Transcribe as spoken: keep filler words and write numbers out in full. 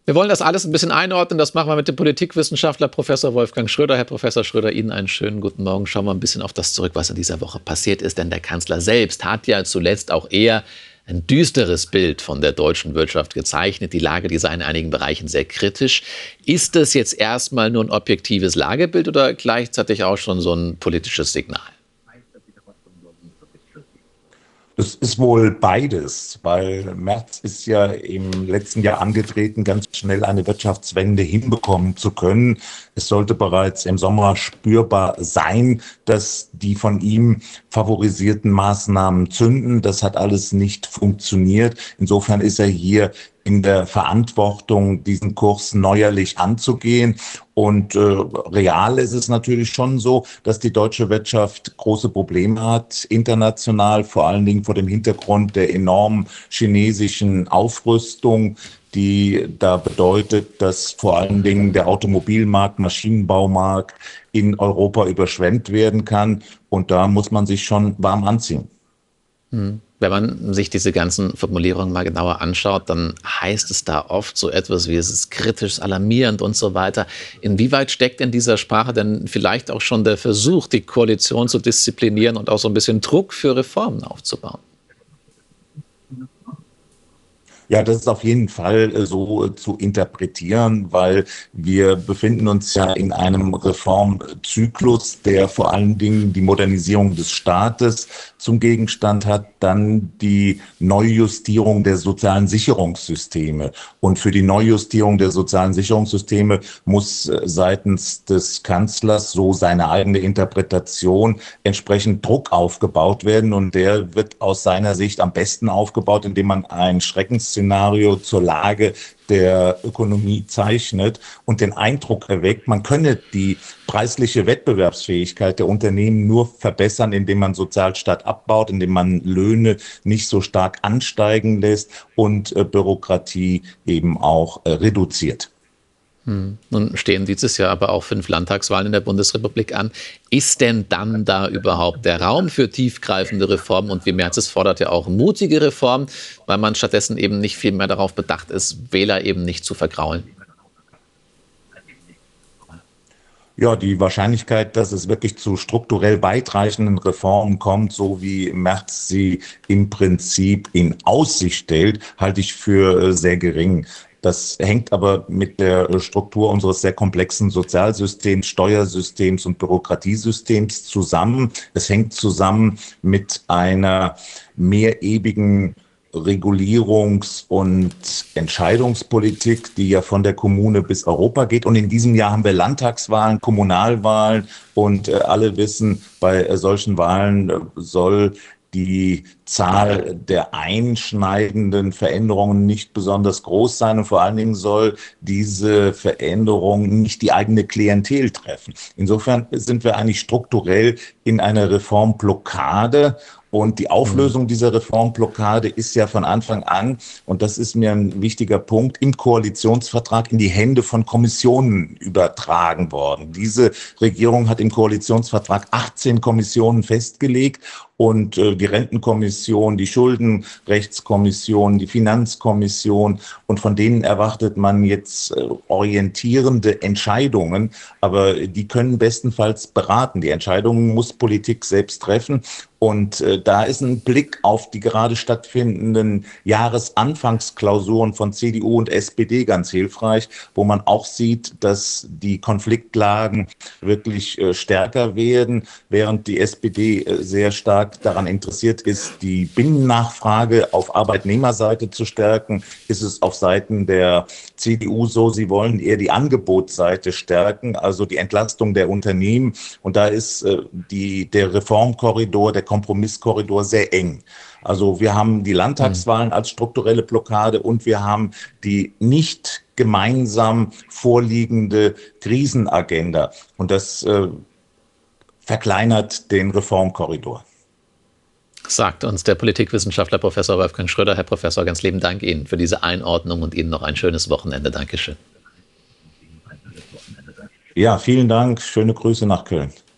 Wir wollen das alles ein bisschen einordnen. Das machen wir mit dem Politikwissenschaftler Professor Wolfgang Schröder. Herr Professor Schröder, Ihnen einen schönen guten Morgen. Schauen wir ein bisschen auf das zurück, was in dieser Woche passiert ist. Denn der Kanzler selbst hat ja zuletzt auch eher ein düsteres Bild von der deutschen Wirtschaft gezeichnet. Die Lage, die sei in einigen Bereichen sehr kritisch. Ist das jetzt erstmal nur ein objektives Lagebild oder gleichzeitig auch schon so ein politisches Signal? Es ist wohl beides, weil Merz ist ja im letzten Jahr angetreten, ganz schnell eine Wirtschaftswende hinbekommen zu können. Es sollte bereits im Sommer spürbar sein, dass die von ihm favorisierten Maßnahmen zünden. Das hat alles nicht funktioniert. Insofern ist er hier in der Verantwortung, diesen Kurs neuerlich anzugehen. Und äh, real ist es natürlich schon so, dass die deutsche Wirtschaft große Probleme hat, international, vor allen Dingen vor dem Hintergrund der enormen chinesischen Aufrüstung, die da bedeutet, dass vor allen Dingen der Automobilmarkt, Maschinenbaumarkt in Europa überschwemmt werden kann. Und da muss man sich schon warm anziehen. Hm. Wenn man sich diese ganzen Formulierungen mal genauer anschaut, dann heißt es da oft so etwas wie, es ist kritisch, alarmierend und so weiter. Inwieweit steckt in dieser Sprache denn vielleicht auch schon der Versuch, die Koalition zu disziplinieren und auch so ein bisschen Druck für Reformen aufzubauen? Ja, das ist auf jeden Fall so zu interpretieren, weil wir befinden uns ja in einem Reformzyklus, der vor allen Dingen die Modernisierung des Staates zum Gegenstand hat, dann die Neujustierung der sozialen Sicherungssysteme. Und für die Neujustierung der sozialen Sicherungssysteme muss seitens des Kanzlers, so seine eigene Interpretation, entsprechend Druck aufgebaut werden. Und der wird aus seiner Sicht am besten aufgebaut, indem man ein Schreckensszenario Szenario zur Lage der Ökonomie zeichnet und den Eindruck erweckt, man könne die preisliche Wettbewerbsfähigkeit der Unternehmen nur verbessern, indem man Sozialstaat abbaut, indem man Löhne nicht so stark ansteigen lässt und äh, Bürokratie eben auch äh, reduziert. Hm. Nun stehen dieses Jahr aber auch fünf Landtagswahlen in der Bundesrepublik an. Ist denn dann da überhaupt der Raum für tiefgreifende Reformen? Und wie Merz es fordert, ja auch mutige Reformen, weil man stattdessen eben nicht viel mehr darauf bedacht ist, Wähler eben nicht zu vergraulen? Ja, die Wahrscheinlichkeit, dass es wirklich zu strukturell weitreichenden Reformen kommt, so wie Merz sie im Prinzip in Aussicht stellt, halte ich für sehr gering. Das hängt aber mit der Struktur unseres sehr komplexen Sozialsystems, Steuersystems und Bürokratiesystems zusammen. Es hängt zusammen mit einer mehrebigen Regulierungs- und Entscheidungspolitik, die ja von der Kommune bis Europa geht. Und in diesem Jahr haben wir Landtagswahlen, Kommunalwahlen und äh, alle wissen, bei äh, solchen Wahlen äh, soll die Zahl der einschneidenden Veränderungen nicht besonders groß sein und vor allen Dingen soll diese Veränderung nicht die eigene Klientel treffen. Insofern sind wir eigentlich strukturell in einer Reformblockade. Und die Auflösung dieser Reformblockade ist ja von Anfang an, und das ist mir ein wichtiger Punkt, im Koalitionsvertrag in die Hände von Kommissionen übertragen worden. Diese Regierung hat im Koalitionsvertrag achtzehn Kommissionen festgelegt und äh, die Rentenkommission, die Schuldenrechtskommission, die Finanzkommission, und von denen erwartet man jetzt äh, orientierende Entscheidungen, aber die können bestenfalls beraten. Die Entscheidungen muss Politik selbst treffen. Und äh, da ist ein Blick auf die gerade stattfindenden Jahresanfangsklausuren von C D U und S P D ganz hilfreich, wo man auch sieht, dass die Konfliktlagen wirklich äh, stärker werden, während die S P D äh, sehr stark daran interessiert ist, die Binnennachfrage auf Arbeitnehmerseite zu stärken, ist es auf Seiten der C D U so, sie wollen eher die Angebotsseite stärken, also die Entlastung der Unternehmen. Und da ist äh, die, der Reformkorridor, der Kompromisskorridor sehr eng. Also wir haben die Landtagswahlen als strukturelle Blockade und wir haben die nicht gemeinsam vorliegende Krisenagenda. Und das äh, verkleinert den Reformkorridor. Sagt uns der Politikwissenschaftler Professor Wolfgang Schröder. Herr Professor, ganz lieben Dank Ihnen für diese Einordnung und Ihnen noch ein schönes Wochenende. Dankeschön. Ja, vielen Dank. Schöne Grüße nach Köln.